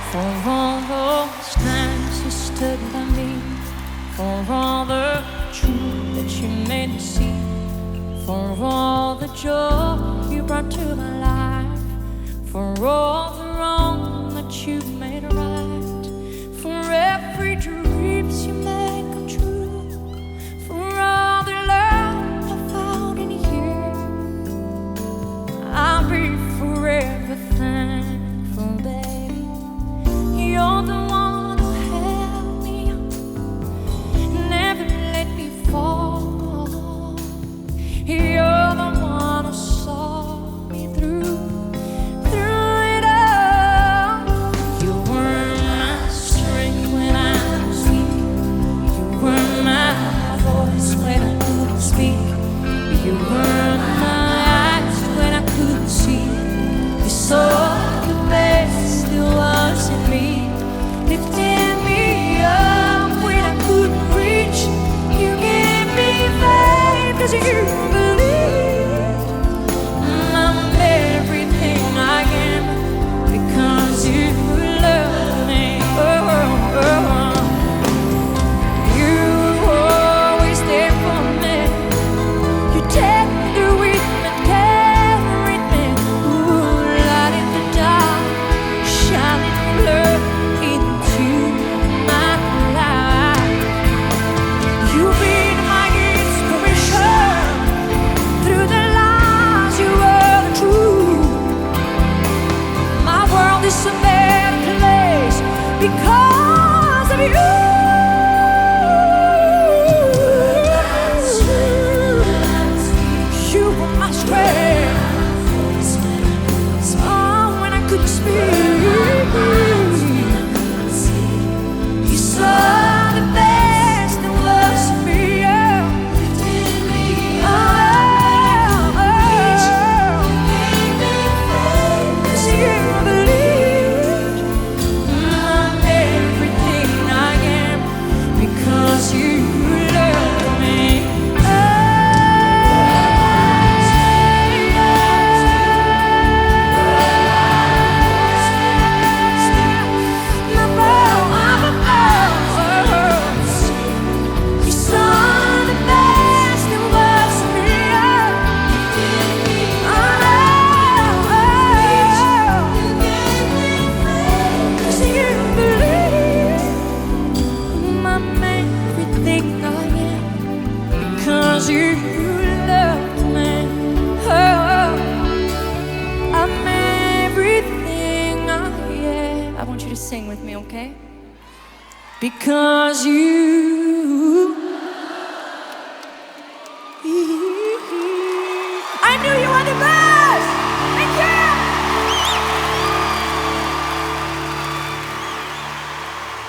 For all those times you stood by me, for all the truth that you made me see, for all the joy you brought to my life, for all the wrong that you made right, for every dreams you made come true, for all the love I found in you, I'll be forever thankful, baby. You're the one who held me up, never let me fall. You're the one who saw me through it all. You were my strength when I was weak. You were my voice when I couldn't speak. You were my eyes when I couldn't see. You saw the best there was in me, lifting me up when I couldn't reach. You gave me faith 'cause you believed. I'm everything I am because you love me. You always there for me. You take the with me, carried me. Ooh, light in the dark, shining love into my life. You've been my inspiration through the lies. You were the truth. My world is a better place because of you. You were my strength. Oh, when I couldn't speak, you saw the best that was in me. Cause you believed. I'm everything I am because you love me. You saw the best that was in me. Cause you believe I'm everything I am because you love me. Oh, I'm everything I am. I want you to sing with me, okay? Because you. I knew you were the best.